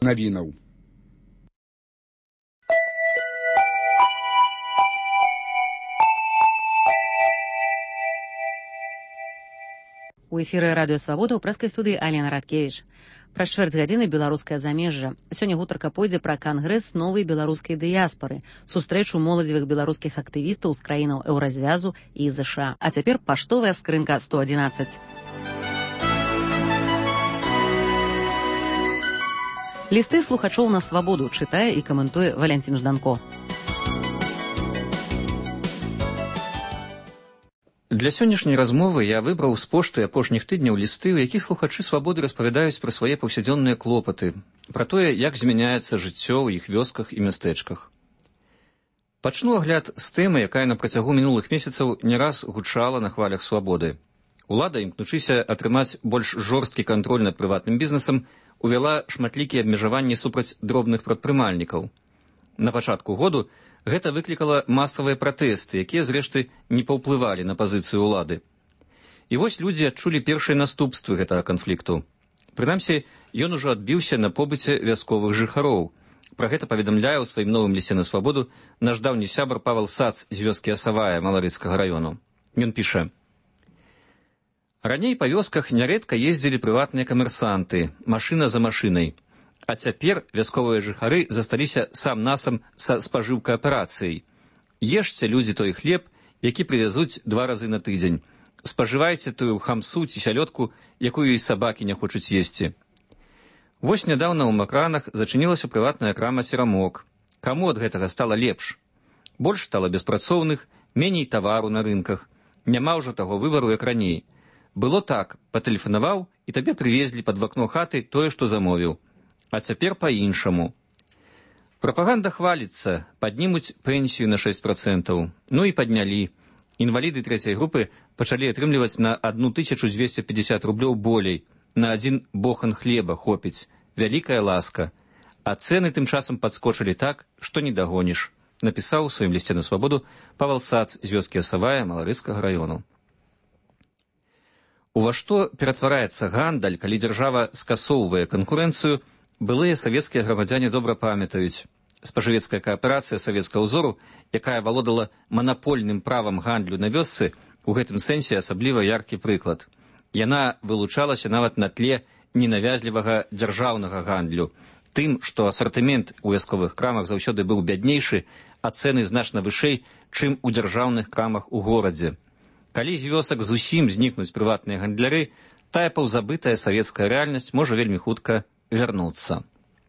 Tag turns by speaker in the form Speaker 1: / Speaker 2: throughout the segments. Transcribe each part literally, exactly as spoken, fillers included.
Speaker 1: навінаў.
Speaker 2: У эфіры радыё Свабода ў прэскай студыі Алена Радкевіч. Праз чвэрць гадзіны беларускае замежжа. Сёння гутарка пойдзе пра кангрэс новай беларускай дыяспары, сустрэчу моладзевых беларускіх актывістаў з краінаў Еўразвязу і ЗША. А цяпер паштовая скрынка сто адзінаццаць. Лісты слухачоў на Свабоду чытае і каментуе Валянцін Жданко.
Speaker 3: Для сённяшняй размовы я выбраў з пошты апошніх тыдняў лісты, у якіх слухачы Свабоды распавядаюць пра свае паўсядзённыя клопаты, пра тое, як змяняецца жыццё ў іх вёсках і мястэчках. Пачну агляд з тэмы, якая на працягу мінулых месяцаў не раз гучала на хвалях Свабоды. Улада, імкнучыся атрымаць больш жорсткі кантроль над прыватным бізнесам, увяла шматлікія абмежаванні супраць дробных прадпрымальнікаў. На пачатку году гэта выклікала масавыя пратэсты, якія, зрэшты, не паўплывалі на пазіцыю ўлады. І вось людзі адчулі першыя наступствы гэтага канфлікту. Прынамсі, ён ужо адбіўся на побыце вясковых жыхароў. Пра гэта паведамляе ў сваім новым лісце на Свабоду наш даўні сябар Павел Сац з вёскі Асавая Маларыцкага раёну. Ён піша: «Раней па вёсках нярэдка ездзілі прыватныя камерсанты, машына за машынай. А цяпер вясковыя жыхары засталіся сам-насам са спажыўкай аперацыяй. Ешце, людзі, той хлеб, які прывязуць два разы на тыдзень. Спажывайце тую хамсу ці сялёдку, якую і сабакі не хочуць есці. Вось нядаўна ў Макранах зачынілася прыватная крама «Церамок». Каму ад гэтага стала лепш? Больш стала беспрацоўных, меней тавару на рынках. Няма ўжо таго выбару, як раней. Было так, патэлефанаваў, і табе прывезлі пад вакно хаты тое, што замовіў. А цяпер па-іншаму. Прапаганда хваліцца, паднімуць пенсію на шэсць працэнтаў. Ну і паднялі. Інваліды трэцяй групы пачалі атрымліваць на одну тысячу двести пятьдесят рублёў болей. На адзін бохан хлеба хопіць. Вялікая ласка. А цэны тым часам падскочылі так, што не дагоніш. Напісаў у сваім лісце на Свабоду Павел Сац з вёскі Асавая Маларыцкага раёну. Ува што ператвараецца гандаль, калі дзяржава скасоўвае канкурэнцыю, былыя савецкія грамадзяне добра памятаюць. Спажывецкая кааперацыя савецкага ўзору, якая валодала манапольным правам гандлю на вёсцы, у гэтым сэнсе асабліва яркі прыклад. Яна вылучалася нават на тле ненавязлівага дзяржаўнага гандлю, тым, што асартымент у вясковых крамах заўсёды быў бяднейшы, а цэны значна вышэй, чым у дзяржаўных крамах у горадзе. Калі з вёсак зусім знікнуць прыватныя гандляры, тая паўзабытая савецкая рэальнасць можа вельмі хутка вярнуцца.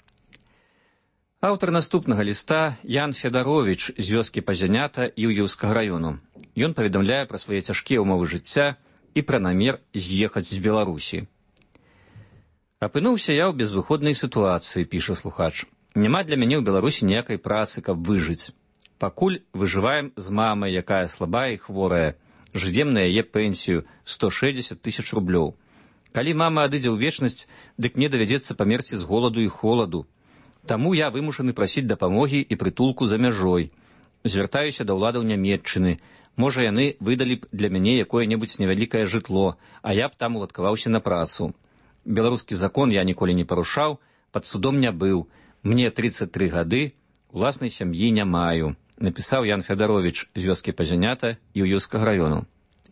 Speaker 3: Аўтар наступнага ліста Ян Федаровіч з вёскі Пазянята Іўеўскага раёну. Ён паведамляе пра свае цяжкія ўмовы жыцця і пра намер з'ехаць з Беларусі. «Апынуўся я ў безвыходнай сітуацыі», піша слухач. «Няма для мяне ў Беларусі ніякай працы, каб выжыць. Пакуль выжываем з мамай, якая слабая і хворая. Жывем на яе пенсію сто шэсцьдзесят тысяч рублёў. Калі мама адыдзе ў вечнасць, дык мне давядзецца памерці з голаду і холаду. Таму я вымушаны прасіць дапамогі і прытулку за мяжой. Звяртаюся да ўладаў Нямецчыны. Можа, яны выдалі б для мяне якое-небудзь невялікае жытло, а я б там уладкаваўся на працу. Беларускі закон я ніколі не парушаў, пад судом не быў. Мне тридцать три гады, уласнай сям'і не маю», напісаў Ян Федаровіч з вёскі Пазянята Іўеўскага раёну.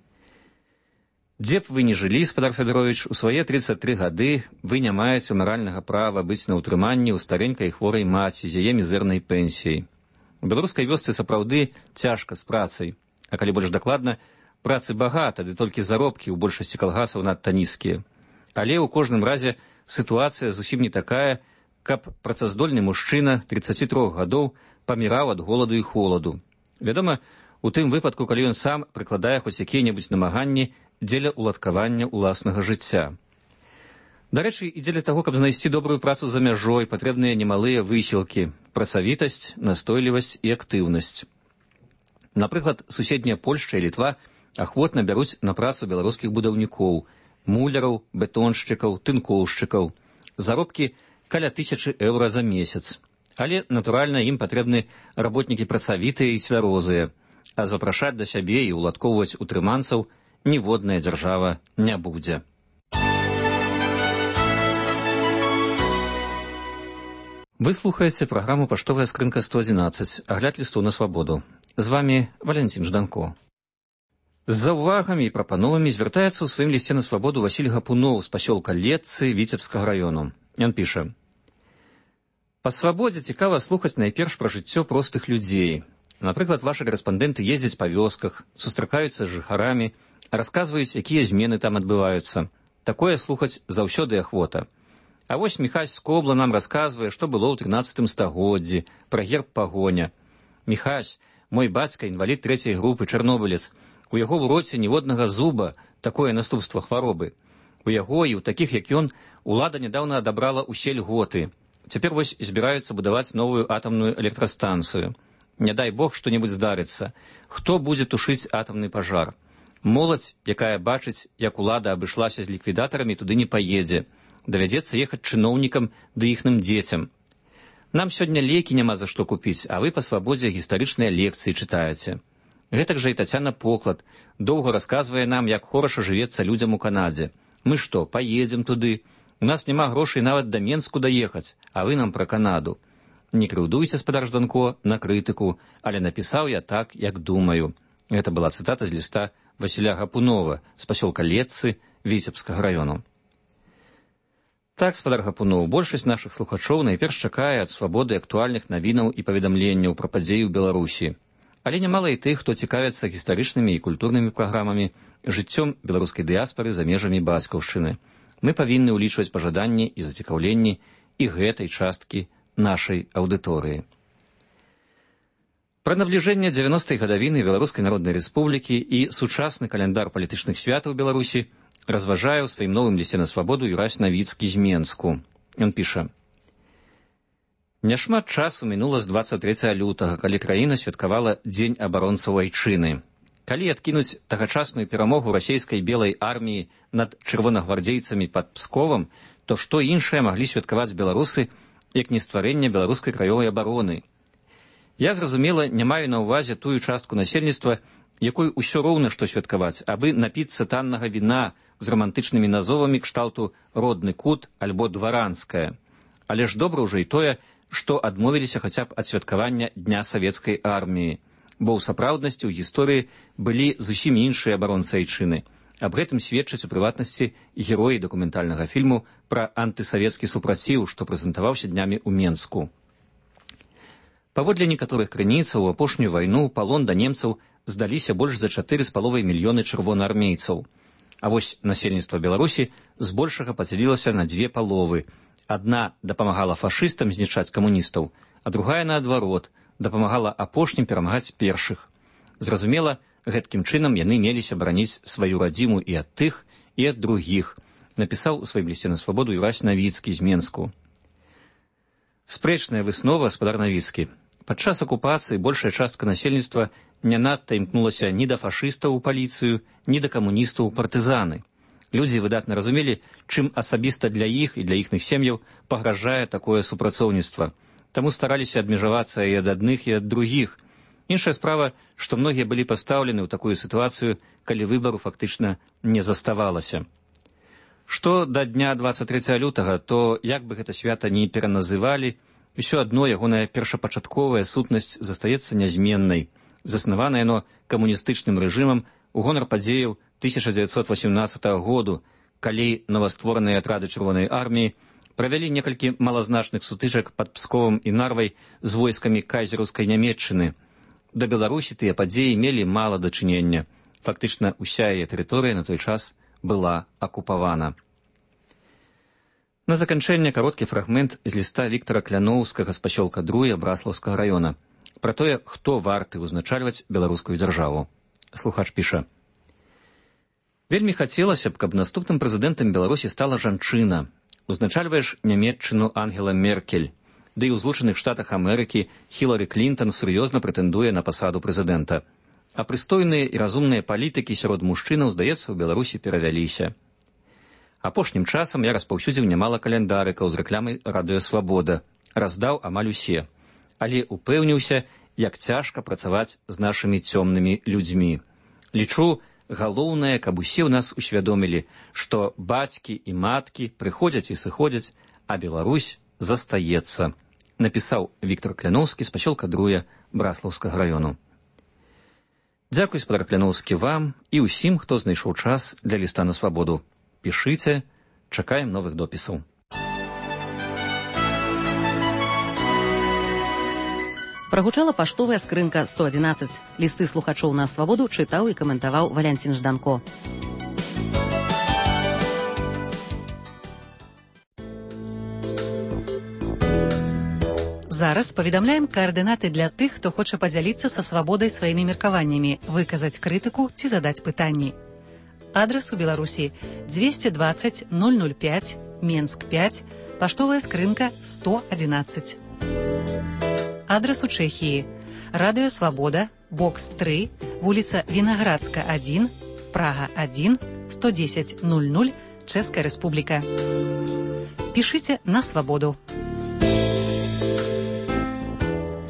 Speaker 3: «Дзе б вы не жылі, спадар Федаровіч, у свае тридцать три гады вы не маеце маральнага права быць на ўтрыманні ў старэнькай хворай маці з яе мізэрнай пенсіяй. У беларускай вёсцы сапраўды цяжка з працай, а калі больш дакладна, працы багата, ды толькі заробкі ў большасці калгасаў надта нізкія. Але ў кожным разе сітуацыя зусім не такая, каб працаздольны мужчына тридцати трёх гадоў паміраў ад голаду і холаду. Вядома, у тым выпадку, калі ён сам прыкладае хоць якія-небудзь намаганні дзеля уладкавання ўласнага жыцця. Дарэчы, і дзеля таго, каб знайсці добрую працу за мяжой, патрэбныя немалыя высілкі, працавітасць, настойлівасць і актыўнасць. Напрыклад, суседняя Польшча і Літва ахвотна бяруць на працу беларускіх будаўнікоў, муляраў, бетоншчыкаў, тынкоўшчыкаў. Заробкі каля тысячы еўра за месяц. Але, натуральна, ім патрэбны работнікі працавітыя і цвярозыя, а запрашаць да сябе і уладкоўваць утрыманцаў ніводная дзяржава не будзе. Вы слухаеце праграму «Паштовая скрынка сто адзінаццаць», агляд лісту на свабоду. З вами Валентин Жданко. З заўвагамі і прапановамі звяртаецца ў сваім лісце на свабоду Васіль Гапуноў з пасёлка Летцы Віцебскага раёну. Ён піша: «Па свабодзе цікава слухаць найперш пра жыццё простых людзей. Напрыклад, вашы карэспандэнты ездзяць па вёсках, сустракаюцца з жыхарамі, расказваюць, якія змены там адбываюцца. Такое слухаць заўсёды ахвота. А вось Міхась з Кобла нам расказвае, што было ў трынаццатым стагоддзі, пра герб пагоня. Міхась, мой бацька, інвалід трэцяй групы, чарнобылец. У яго ў роце ніводнага зуба, такое наступства хваробы. У яго і ў такіх, як ён, улада нядаўна адабрала ўсе льготы. Цяпер вось збіраюцца будаваць новую атамную электрастанцыю. Не дай Бог што-небудзь здарыцца. Хто будзе тушыць атамны пажар? Моладзь, якая бачыць, як улада абышлася з ліквідатарамі, туды не паедзе. Давядзецца ехаць чыноўнікам ды іхным дзецям. Нам сёння лекі няма за што купіць, а вы па свабодзе гістарычныя лекцыі чытаеце. Гэтак жа і Тацяна Поклад доўга расказвае нам, як хораша жывецца людзям у Канадзе. Мы што, паедзем туды? У нас няма грошай нават да Менску даехаць, а вы нам пра Канаду. Не крыўдуйце, спадар Жданко, на крытыку, але напісаў я так, як думаю». Гэта была цытата з ліста Васіля Гапунова з пасёлка Летцы Віцебскага раёну. Так, спадар Гапуноў, большасць нашых слухачоў найперш чакае ад свабоды актуальных навінаў і паведамленняў пра падзеі ў Беларусі. Але нямала і тых, хто цікавіцца гістарычнымі і культурнымі праграмамі, жыццём беларускай дыяспары за межамі бацькаўшчыны. Мы павінны ўлічваць пажаданні і зацікаўленні і гэтай часткі нашай аўдыторыі. Пра набліжэнне дзевяностай гадавіны Беларускай Народнай Рэспублікі і сучасны каляндар палітычных святаў Беларусі разважае ў сваім новым лісце на свабоду Юрась Навіцкі з Менску. Ён піша: «Няшмат часу мінула з дваццаць трэцяга лютага, калі краіна святкавала Дзень абаронцаў айчыны. Калі адкінуць тагачасную перамогу расійскай белай арміі над чырвонагвардзейцамі пад Псковам, то што іншае маглі святкаваць беларусы, як не стварэнне беларускай краёвай абароны? Я, зразумела, не маю на ўвазе тую частку насельніцтва, якой усё роўна што святкаваць, абы напіцца таннага віна з рамантычнымі назовамі кшталту «родны кут» альбо «дваранская». Але ж добра ўжо і тое, што адмовіліся хаця б ад святкавання Дня савецкай арміі, бо ў сапраўднасці ў гісторыі былі зусім іншыя абаронцы айчыны. Аб гэтым сведчаць у прыватнасці героі дакументальнага фільму пра антысавецкі супраціў, што прэзентаваўся днямі ў Менску. Паводле некаторых крыніцаў, у апошнюю вайну палон да немцаў здаліся больш за чатыры з паловай мільёны чырвонаармейцаў. А вось насельніцтва Беларусі збольшага падзялілася на дзве паловы. Адна дапамагала фашыстам знішчаць камуністаў, а другая, наадварот, дапамагала апошнім перамагаць першых. Зразумела, гэткім чынам яны меліся бараніць сваю радзіму і ад тых, і ад другіх, напісаў у сваім лісце на свабоду Юрась Навіцкі з Менску. Спрэчная выснова, спадар Навіцкі. Падчас акупацыі большая частка насельніцтва не надта імкнулася ні да фашыстаў у паліцыю, ні да камуністаў у партызаны. Людзі выдатна разумелі, чым асабіста для іх і для іхных сем'яў пагражае такое супрацоўніцтва. Таму стараліся адмежавацца і ад адных, і ад другіх. Іншая справа, што многія былі пастаўлены ў такую сітуацыю, калі выбару фактычна не заставалася. Што да дня дваццаць трэцяга лютага, то як бы гэта свята ні пераназывалі, усё адно ягоная першапачатковая сутнасць застаецца нязменнай. Заснавана яно камуністычным рэжымам у гонар падзеяў тысяча дзевяцьсот васямнаццатага году, калі новаствораныя атрады чырвонай арміі правялі некалькі малазначных сутычак пад Псковам і Нарвай з войскамі кайзераўскай Нямецчыны. Да Беларусі тыя падзеі мелі мала дачынення. Фактычна ўся яе тэрыторыя на той час была акупавана. На заканчэнне кароткі фрагмент з ліста Віктара Кляноўскага з пасёлка Друя Браслаўскага раёна пра тое, хто варты ўзначальваць беларускую дзяржаву. Слухач піша: «Вельмі хацелася б, каб наступным прэзідэнтам Беларусі стала жанчына. Узначальваеш Нямецчыну Ангела Меркель, ды і ў Злучаных Штатах Амерыкі Хілары Клінтон сур'ёзна прэтэндуе на пасаду прэзідэнта. А прыстойныя і разумныя палітыкі сярод мужчынаў, здаецца, у Беларусі перавяліся. Апошнім часам я распаўсюдзіў нямала каляндарыкаў з рэкламай «Радыё Свабода», раздаў амаль усе, але упэўніўся, як цяжка працаваць з нашымі цёмнымі людзьмі. Лічу, галоўнае, каб усе ў нас усвядомілі, што бацькі і маткі прыходзяць і сыходзяць, а Беларусь застаецца. напісаў Віктор Кляноўскі з пасёлка Друя Браслаўскага раёну. Дзякуй, спадар Кляноўскі, вам і ўсім, хто знайшоў час для ліста на свабоду. Пішыце, чакаем новых допісаў.
Speaker 2: Прагучала паштовая скрынка сто адзінаццаць. Лісты слухачоў на свабоду чытаў і каментаваў Валянцін Жданко. Зараз паведамляем каардынаты для тых, хто хоча падзяліцца са свабодай сваімі меркаваннямі, выказаць крытыку ці задаць пытанні. Адрас у Беларусі двести двадцать ноль ноль пять, Менск пять, паштовая скрынка сто адзінаццаць. Адрас у Чэхіі. Радыё Свабода, бокс тры, вуліца Вінаградска адзін, Прага адзін, сто дзесяць ноль ноль, Чэшская Рэспубліка. Пішыце на свабоду.